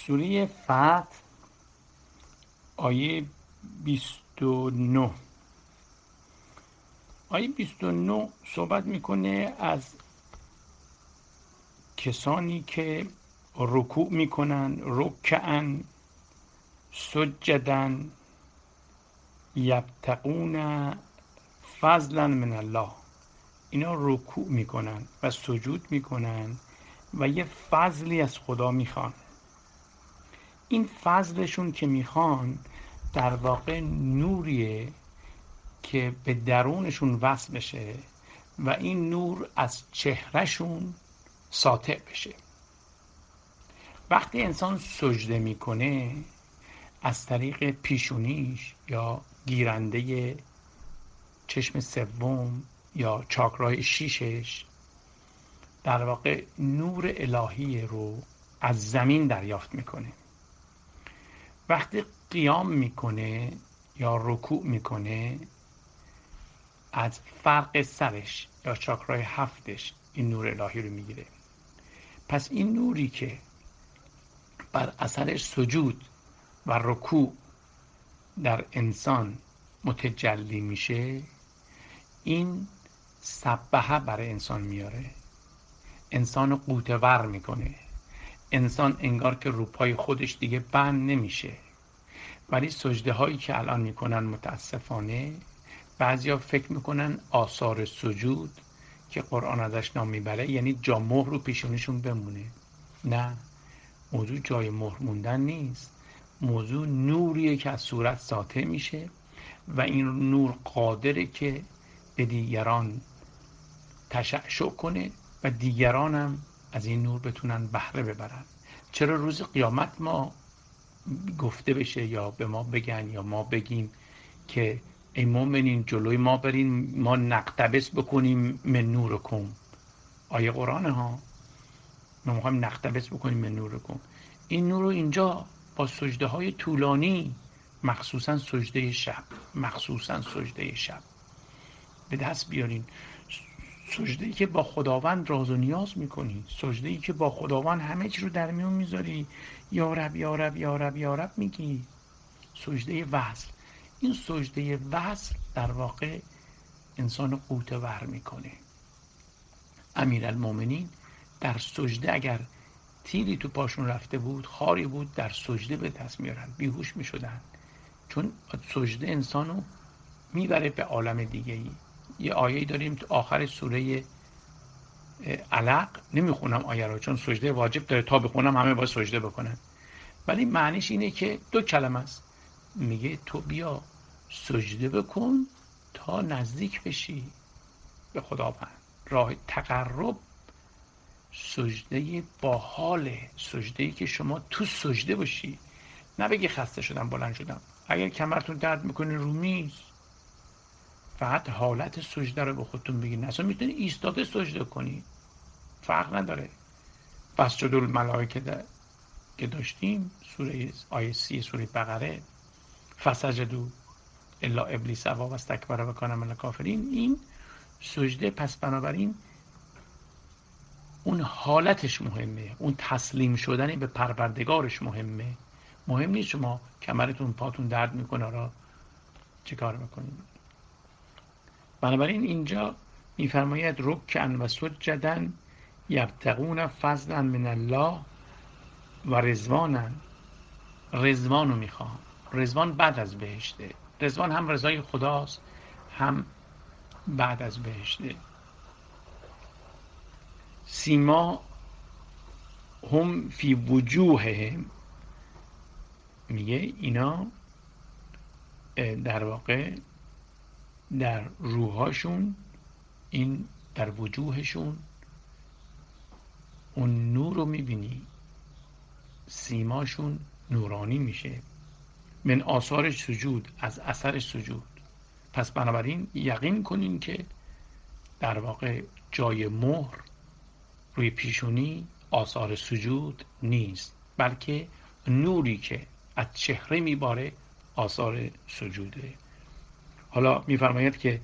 سوره فتح آیه 29. آیه 29 صحبت میکنه از کسانی که رکوع میکنن، رکعن سجدن یبتغون فضلا من الله. اینا رکوع میکنن و سجود میکنن و یه فضلی از خدا میخوان. این فضلشون که میخوان در واقع نوریه که به درونشون وصل بشه و این نور از چهرهشون ساطع بشه. وقتی انسان سجده میکنه از طریق پیشونیش یا گیرنده چشم سوم یا چاکرای شیشش در واقع نور الهی رو از زمین دریافت میکنه. وقتی قیام میکنه یا رکوع میکنه از فرق سرش یا چاکرای هفتش این نور الهی رو میگیره. پس این نوری که بر اثر سجود و رکوع در انسان متجلی میشه، این سبحه برای انسان میاره، انسان قوتور میکنه، انسان انگار که رو پای خودش دیگه بند نمیشه. ولی سجده هایی که الان میکنن متاسفانه بعضیا فکر میکنن آثار سجود که قرآن ازش نام میبره یعنی جا مهر رو پیشونیشون بمونه. نه، موضوع جای مهر موندن نیست، موضوع نوریه که از صورت ساطع میشه و این نور قادره که به دیگران تشعشع کنه و دیگران هم از این نور بتونن بهره ببرن. چرا روز قیامت ما گفته بشه یا به ما بگن یا ما بگیم که ای مومنین جلوی ما برین ما نقتبس بکنیم من نورکم؟ آیه قرآن ها، ما میخوایم نقتبس بکنیم من نورکم. این نور رو اینجا با سجده های طولانی، مخصوصا سجده شب به دست بیارین. سجده‌ای که با خداوند راز و نیاز میکنی، سجده‌ای که با خداوند همه چی رو در میون میذاری، یا رب یا رب یا رب یا رب میگی. سجده وصل. این سجده وصل در واقع انسان قوتور میکنه. امیرالمومنین در سجده اگر تیری تو پاشون رفته بود، خاری بود، در سجده به دست میارن، بیهوش میشدن، چون سجده انسانو میبره به عالم دیگه ای. یه آیه‌ای داریم تو آخر سوره علق، نمیخونم آیه رو چون سجده واجب داره، تا بخونم همه باید سجده بکنن، ولی معنیش اینه که دو کلمه است. میگه تو بیا سجده بکن تا نزدیک بشی به خداوند. راه تقرب سجده با حاله، سجده‌ای که شما تو سجده باشی، نه بگی خسته شدم بلند شدم. اگر کمرتون درد میکنه رو میز، فقط حالت سجده رو به خودتون بگین. اصلا میتونی ایستاده سجده کنی، فرق نداره. فسجد الملائکه که داشتیم سوره آیه 30 سوره بقره، فسجدوا الا ابلیس ابی و استکبر و کان من الکافرین. این سجده، پس بنابراین اون حالتش مهمه، اون تسلیم شدن به پروردگارش مهمه. مهم نیست شما کمرتون پاتون درد میکنه را چه کار میکنید. بنابراین اینجا میفرماید رکعن و سجدن یبتغون فضلا من الله و رضوانا. رضوان رو میخوام. رضوان بعد از بهشته. رضوان هم رضای خداست، هم بعد از بهشته. سیما هم فی وجوههم، میگه اینا در واقع در روحاشون، این در وجوهشون اون نور رو میبینی، سیماشون نورانی میشه. من آثار سجود، از اثر سجود. پس بنابراین یقین کنین که در واقع جای مهر روی پیشونی آثار سجود نیست، بلکه نوری که از چهره میباره آثار سجوده. حالا میفرماید که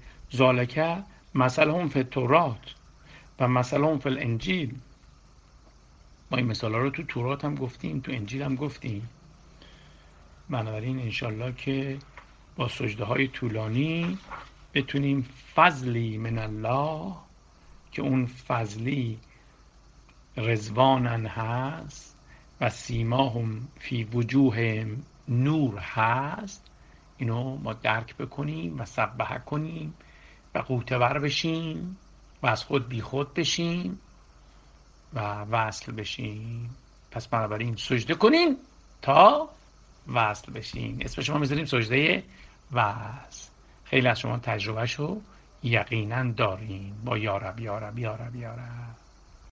ذالک مثلهم فی التوراة و مثلهم فی الانجیل. ما این مثالا رو تو تورات هم گفتیم، تو انجیل هم گفتیم. بنابراین انشالله که با سجده های طولانی بتونیم فضلی من الله، که اون فضلی رضوانن هست و سیماهم فی وجوههم نور هست، اینو ما درک بکنیم و سبحه کنیم و قوتور بشیم و از خود بی خود بشیم و وصل بشیم. پس بنابراین سجده کنین تا وصل بشین. اسم شما میذاریم سجده وصل. خیلی از شما تجربهشو یقینا دارین با یارب یارب یارب یارب.